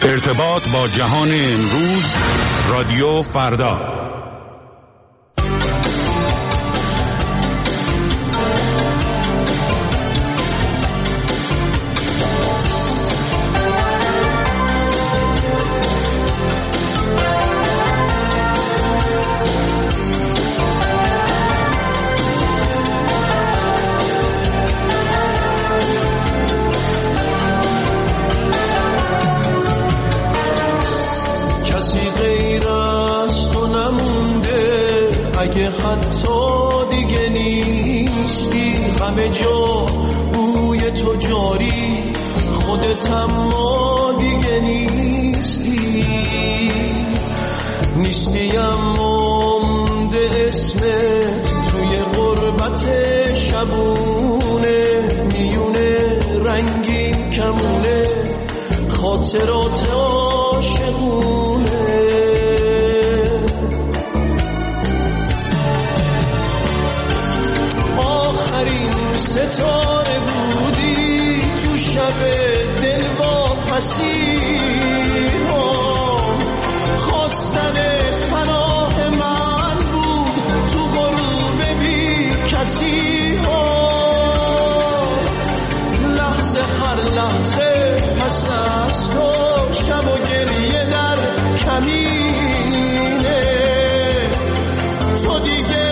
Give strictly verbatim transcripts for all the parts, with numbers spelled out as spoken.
ارتباط با جهان امروز، رادیو فردا. اگه حتی دیگه نیستی، همه جا بوی تو جاری، خودت اما دیگه نیستی. نیستی اما مونده اسمت توی غربت شبونه، میونه رنگین کمونه خاطرات عاشقونه. ستاره بودی تو شب دلواپسی ها، خواستن پناه من بود تو غروب بی کسی ها. لحظه هر لحظه پس از تو شب و گریه در کمینه، تو دیگه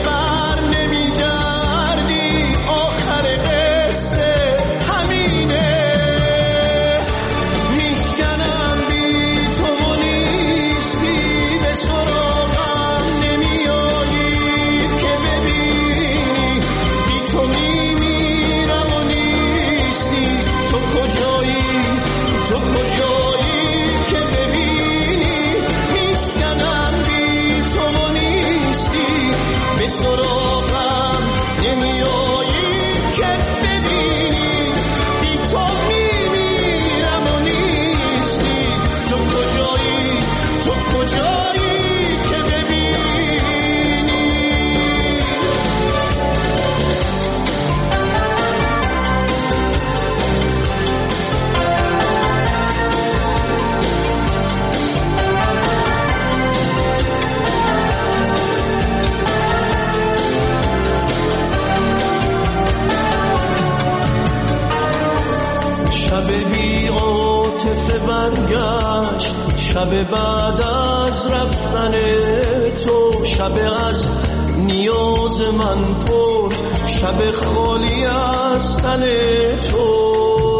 شب بعد از رفتن تو، شب از نیاز من پر، شب خالی از تن تو.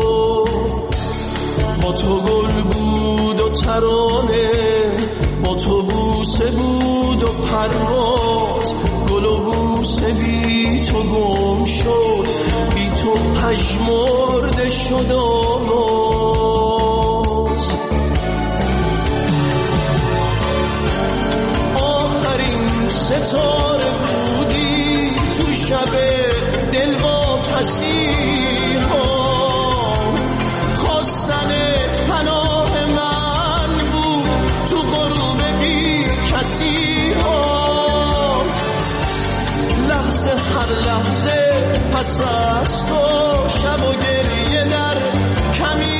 با تو گل بود و ترانه، با تو بوسه بود و پرواز، گل و بوسه بی تو گم شد، بی تو پژمرده شد آواز. ستاره بودی تو شب دلواپسی ها، خواستن پناه من بود تو غروب بی کسی ها. لحظه هر لحظه پس از تو شب و گریه در کمی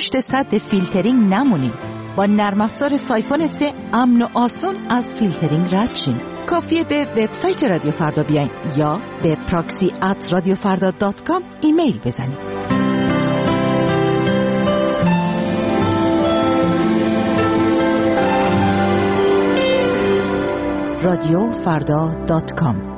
پشت سد فیلترینگ نمونین. با نرم افزار سایفون سه امن و آسان از فیلترینگ رد شین. کافیه به وبسایت رادیو فردا بیاین یا به پراکسی ات رادیو فردا دات کام ایمیل بزنید. رادیو فردا دات کام.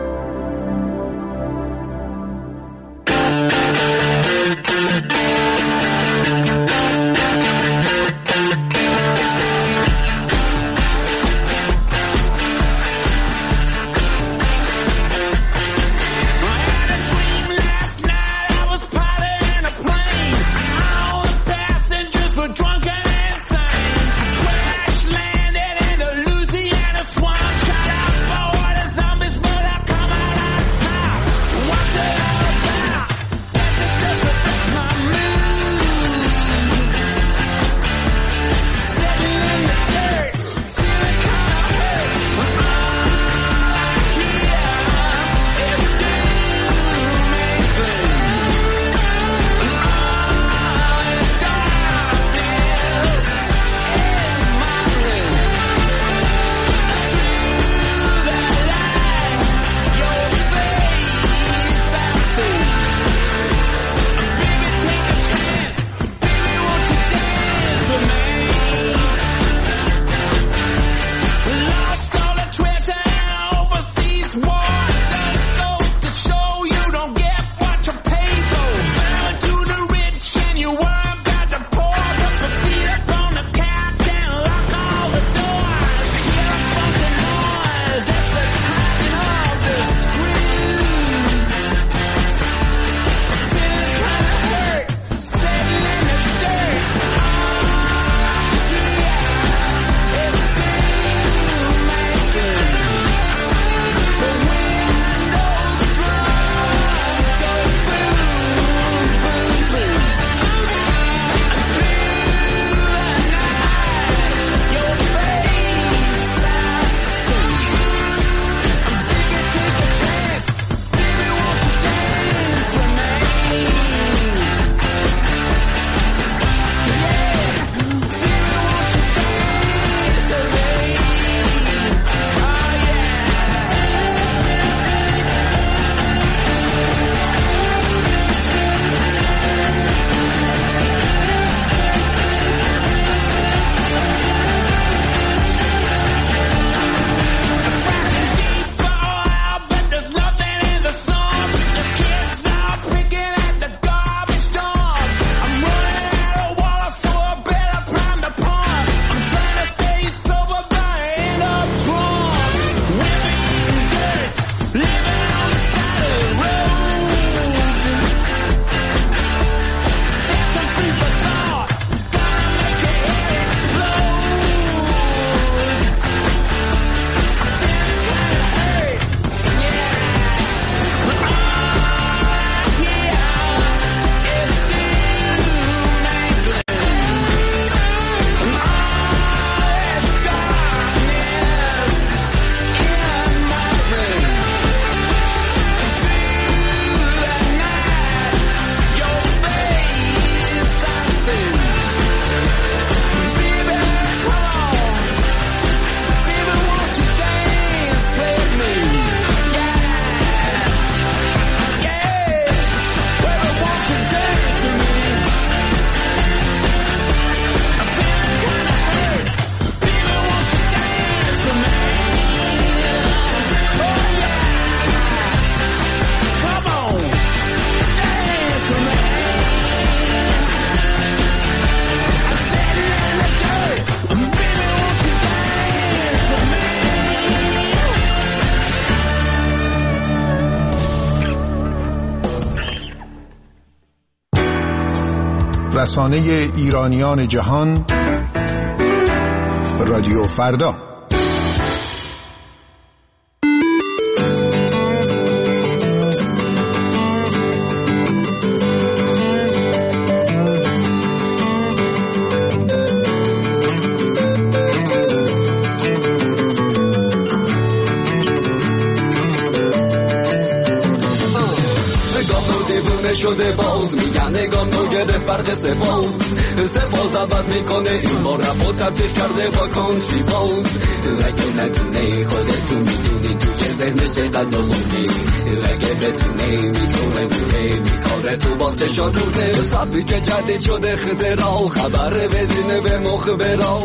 رسانه ایرانیان جهان رادیو فردا. نگاه و دیوونه شده باز میگن نگام نو گرفت برق سفال سفال عوض میکنه این بار رپ و تبدیل کرده با کانتری باز اگه نتونه خودتون میدونی توی ذهنش چقدر بخونی اگه بتونه میتونه بونه میکاره تو با چشاتونه صفی که جدید شده خطرها خبر بدینه به مخبرها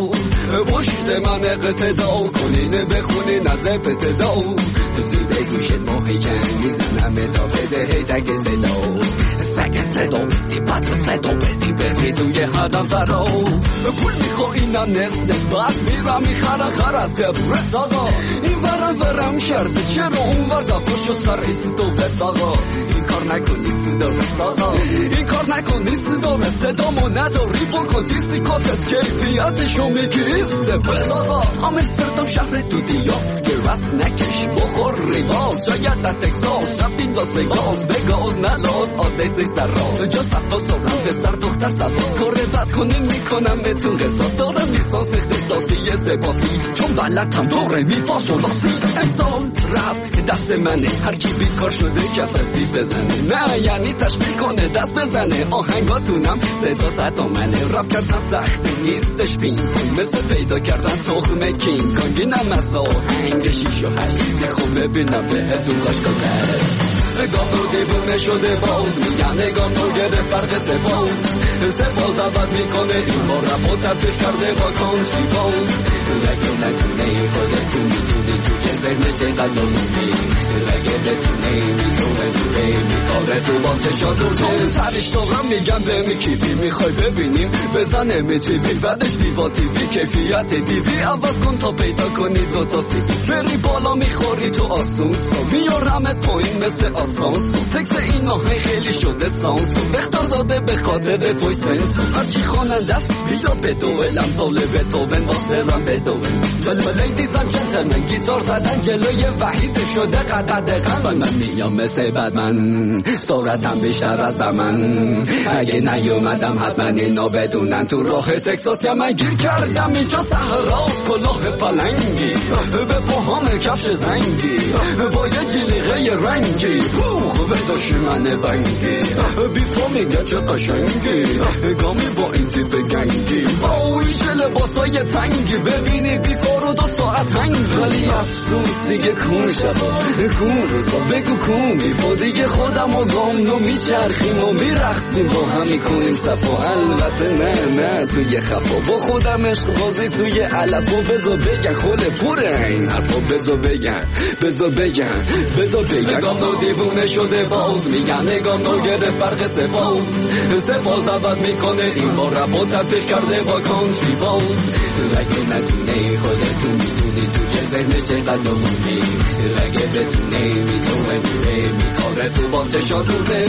پشت من اقتدا کنین بخونین از ابتدا زیده گوشت محیکن میزنم تا بده هیچک صدا سگ صدا بدی پتر صدا بدی بدی توی هدم زرا پول میخواه اینم نست نست بعد میرم میخرم خر از قبرت آقا این ورم ورم شرده چرا اون ورده خوش و سر ایست و بس آقا این کار نکنی صدا رست آقا این کار نکنی صدا رست صدامو نداری بکن دیستی کات از کیفیتشو میگیست بس آقا آمستردام شهر تو دیاس که رست نکش بخور ریواز شاید در تکساس رفتیم داست گاز بگاز نلاز آدیسی سر راز جاست از تو سرم پسر دختر سباز کاره بد کنیم میکنم بهتون قصاص دارم لیسانس اختصاصی سپاسی چون بلدم دوره میفاس و لاسی امسال رفت دست منه هر کی بیکار شده کفسی بزنه نه یعنی تشبیه کنه دست بزنه آهنگاتونم صدا ستا منه رفت کردن سخت نیستش پین پون مثل پیدا کردن تخم کینگ کانگ اینم از آهنگ شیش و هشت خوب ببینم بهتون خوش گذره نگام رو دیوونه شده باز میگن نگام رو گرفت برق سفال سفال عوض میکنه این بار رپ و تبدیل کرده با کانتری باز اگه نتونه خودتون میدونی توی ذهن چقدر بخونی اگه بتونه میتونه دوره میکاره تو با چشاتونه سرش داغم میگن به میکیبی میخوای ببینیم بزنه میتیبی بعدش دیوا تیوی کیفیت دیوی عوض کن تا پیدا کنی دوتا سیبی بری بالا میخوری تو آسونسو میارمت پایین مثل آسانسو تکس این آهنگ خیلی شده سانسو بختار داده به خاطر توی سنسو هرچی خواننده است بیا بدوئل امثال بتوون واسدرم بدوئل بل لیدیز اند جنتلمن گیتار زدن جلوی وحید شده قدر دقیقا من میام مثل بدمن صورتم بیشتر از بمن اگه نیومدم حتما اینا بدونن تو راه تکساس یا من گیر کردم اینجا صحراست کلاه پلنگی به پاهام کفش زنگی با یه جلیقه رنگی بوخ به دشمن بنگی بیفا میگه چه قشنگی گامی با این تیپ گنگی با ایش لباسای تنگی ببینی بیفا رو دو ساعت هنگ ولی افسوس دیگه کون شبا کون روزا بگو کون بیفا دیگه خودم و گام نو میچرخیم و میرخصیم با هم میکنیم صفا البته نه نه توی خفا با خودم عشق بازی توی علف و بزا بگن خود پوره این حرفا بزا بگن بزا بگن بزا بگن نگام نو دیوونه شده باز میگن نگام نو گرفت برق سفال سفال عوض میکنه این بار رپ و تبدیل کرده با کانتری باز اگه نتونه خودتون میدونی توی ذهن چقدر بخونی اگه بتونه میتونه دوره میکاره تو با چشاتونه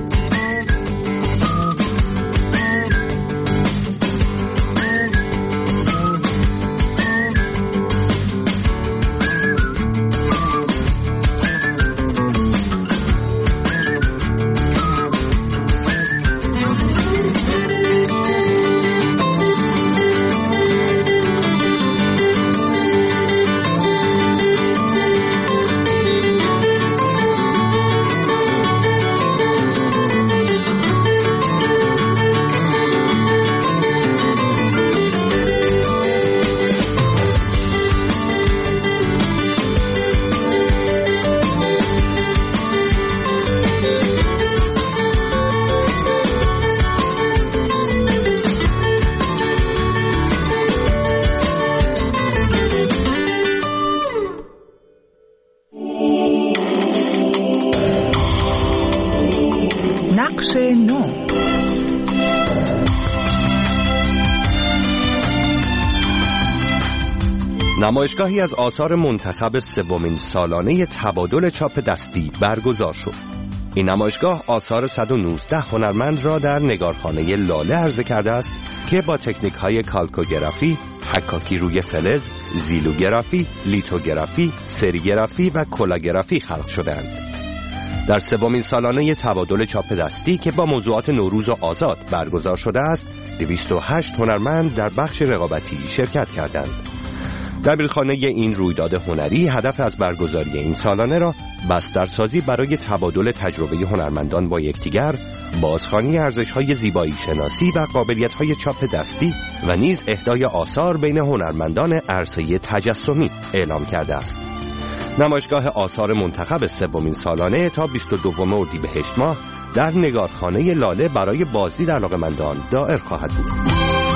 نقش نو. نمایشگاهی از آثار منتخب سومین سالانه تبادل چاپ دستی برگزار شد. این نمایشگاه آثار صد و نوزده هنرمند را در نگارخانه لاله عرضه کرده است که با تکنیک‌های کالکوگرافی، حکاکی روی فلز، زیلوگرافی، لیتوگرافی، سریگرافی و کلاگرافی خلق شدند. در سومین سالانه تبادل چاپ دستی که با موضوعات نوروز و آزاد برگزار شده است، دویست و هشت هنرمند در بخش رقابتی شرکت کردند. دبیرخانه این رویداد هنری هدف از برگزاری این سالانه را بسترسازی برای تبادل تجربه هنرمندان با یکدیگر، بازخوانی ارزش‌های زیبایی شناسی و قابلیت‌های چاپ دستی و نیز اهدای آثار بین هنرمندان عرصه تجسمی اعلام کرده است. نمایشگاه آثار منتخب سومین سالانه تا بیست و دوم اردیبهشت ماه در نگارخانه لاله برای بازدید علاقه‌مندان دائر خواهد بود.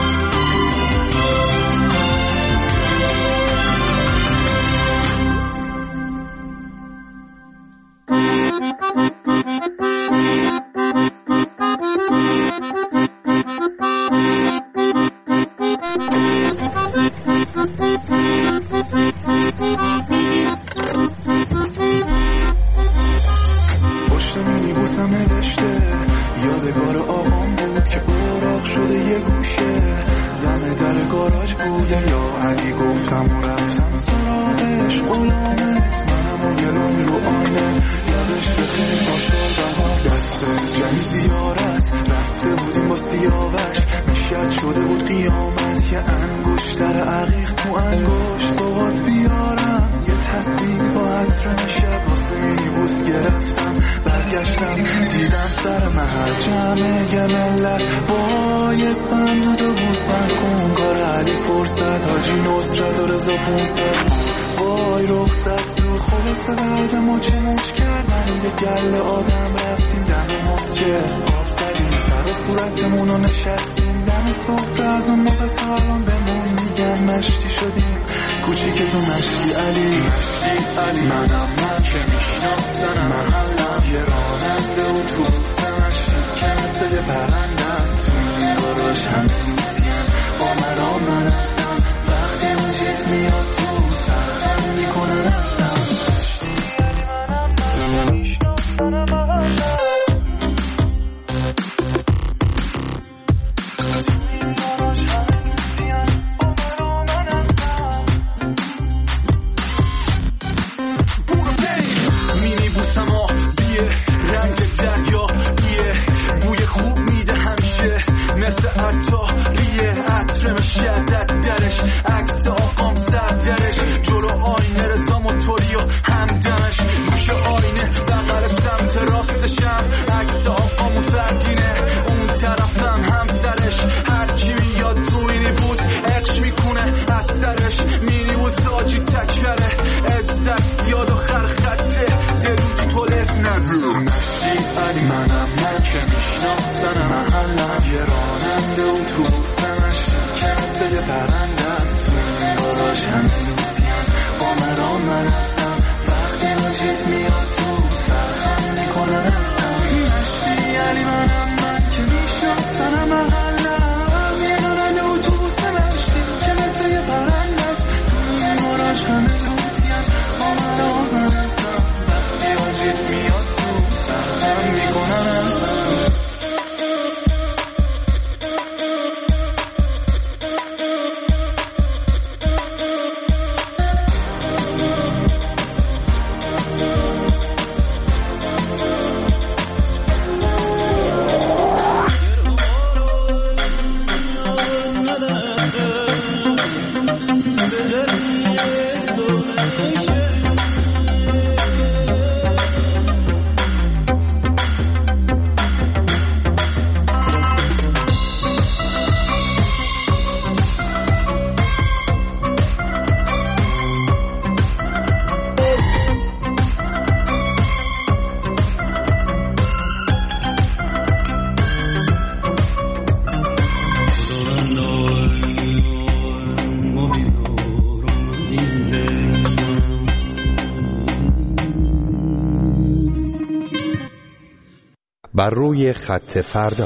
بر روی خط فردا.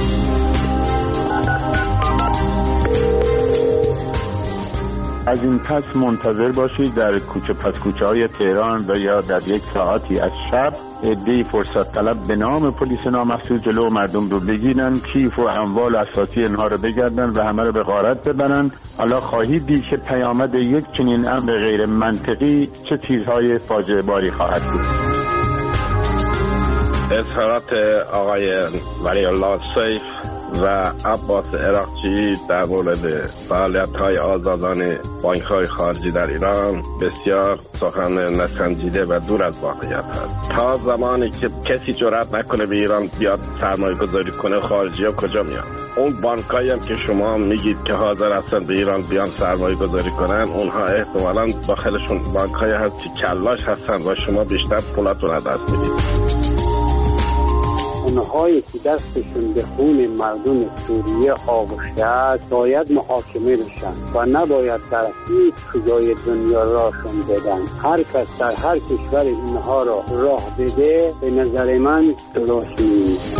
از این پس منتظر باشید در کوچه پس کوچه های تهران و یا در یک ساعتی از شب عده‌ای فرصت طلب به نام پلیس نامحسوس جلو مردم رو بگیرن، کیف و اموال و اساسی اینها رو بگردن و همه رو به غارت ببرن. حالا خواهید دید که پیامد یک چنین امر غیر منطقی چه چیزهای فاجعه باری خواهد بود. اظهارات آقای ولی الله سیف و عباس عراقچی در مورد فعالیت‌های آزادانه بانک‌های خارجی در ایران بسیار سخن نسنجیده و دور از واقعیت است. تا زمانی که کسی جرأت نکنه به ایران بیاد سرمایه گذاری کنه، خارجی‌ها کجا میان؟ اون بانکایی هم که شما میگید که حاضر هستن به ایران بیان سرمایه گذاری کنن، اونها احتمالاً داخلشون بانکایی هست که کلاش هستن و شما بیشتر پولاتون از دست میدید. اونهایی که دستشون به خون مردم سوریه آغشته است باید محاکمه بشن و نباید در هیچ کجای دنیا راهشون بدن. هر کس در هر کشور اینها را راه بده به نظر من درست نیست.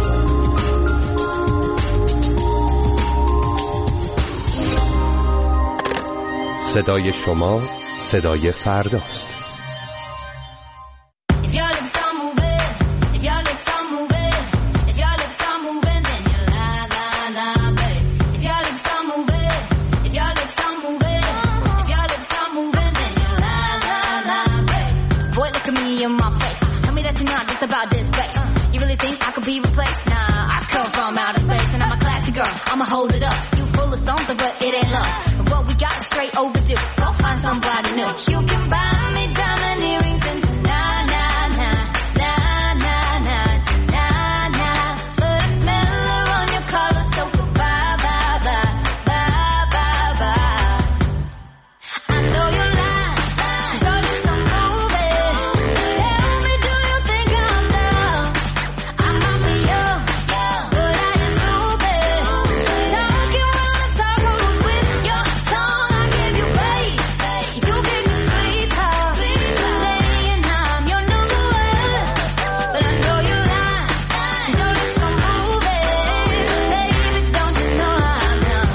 صدای شما صدای فرداست. About this space, you really think I could be replaced? Nah, I come from outer space and I'm a classy girl. I'ma hold it up. You full of something, but it ain't love. And what we got is straight overdue. Go find somebody new. You can buy me diamond earrings and nah nah nah nah nah nah nah nah. But I smell her on your collar, so bye bye bye bye bye bye. I know you lie, show you some movie. Tell me, do you think I'm down? I might be young, but I ain't stupid. Talking round in circles with your tongue, I give you grace. You give me sweet talk, saying I'm your number one. But I know you lie, show you some movie. Baby, don't you know I'm young?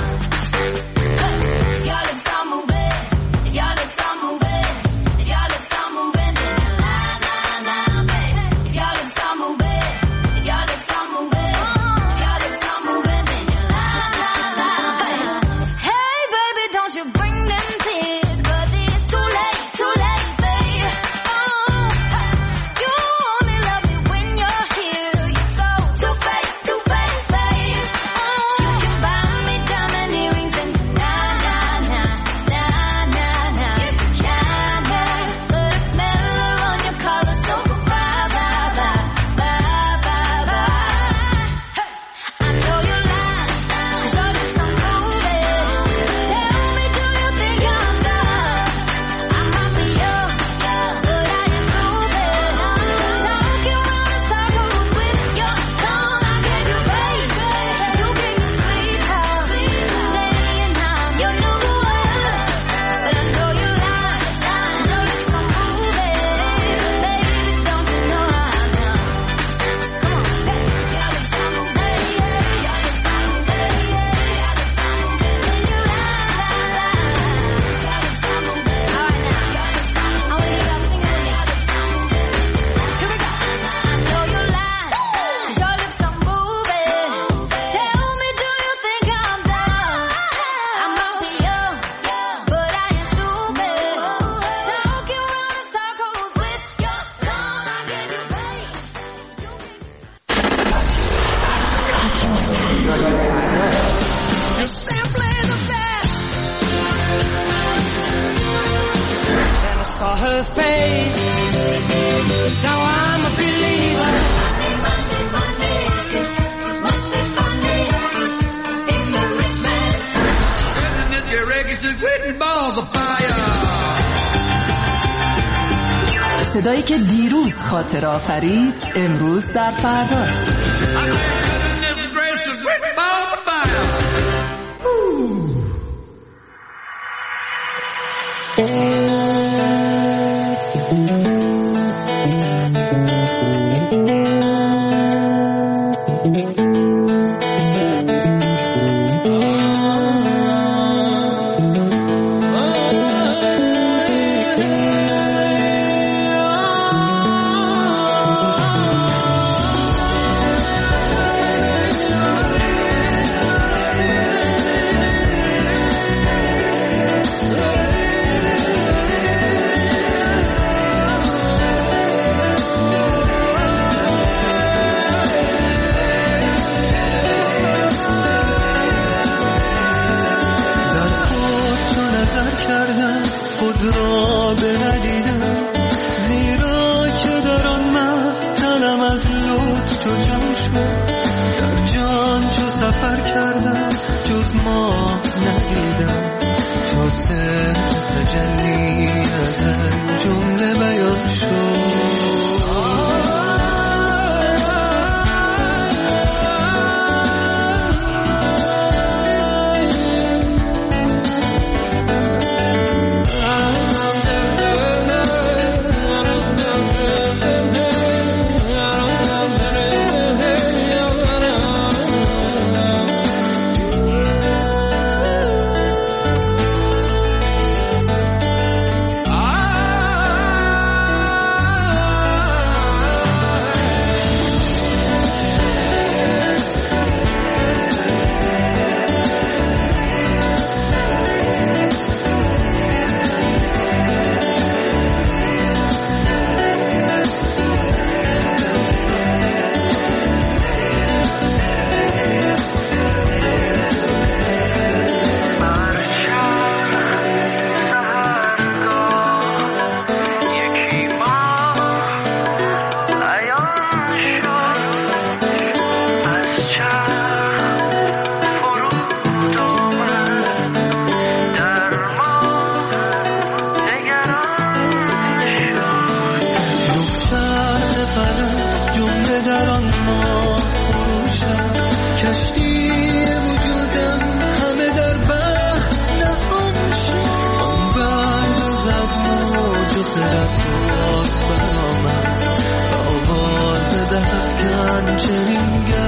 If your lips are moving, if your lips are moving, if your lips are moving, then you lie, lie, lie, baby. If your lips are moving, if your lips are moving, if your lips are moving, then you lie, lie, lie, baby. Hey, baby, don't you bring them tears, 'cause it's too late, too late, baby. Oh, you only love me when you're here. You're so two-faced, two-faced, baby. Oh, you can buy me diamond earrings and nah, nah, nah, nah, nah, nah. Yes, you can, yeah. But I smell her on your collar, so bye, bye, bye, bye, bye, bye. Hey, I know you lie, show you some movie. Tell me, do you think I'm done? I might be young, but I ain't stupid. Talking round in circles with your tongue, I give you grace. You give me sweet talk, saying I'm your number one. But I know you lie, show you some movie. Baby, don't you know I'm young? Come on, say it. Your lips are moving, your lips are moving, your lips are moving, then you lie, lie, lie. Your lips are moving, all right now. Your lips are moving, I wanna hear y'all singing with me. Here we go. I know you lie, your lips are moving. Tell me, do you think I'm down? I might be young, but I ain't stupid. Talking round in circles with your tongue, I give you grace. You're simply the best. Then I saw her face. Now I'm a believer. Money, money, money, must be funny in the rich man's Isn't it your records and written balls of fire? صدایی که دیروز خاطر آفرید امروز در فرداست. چنین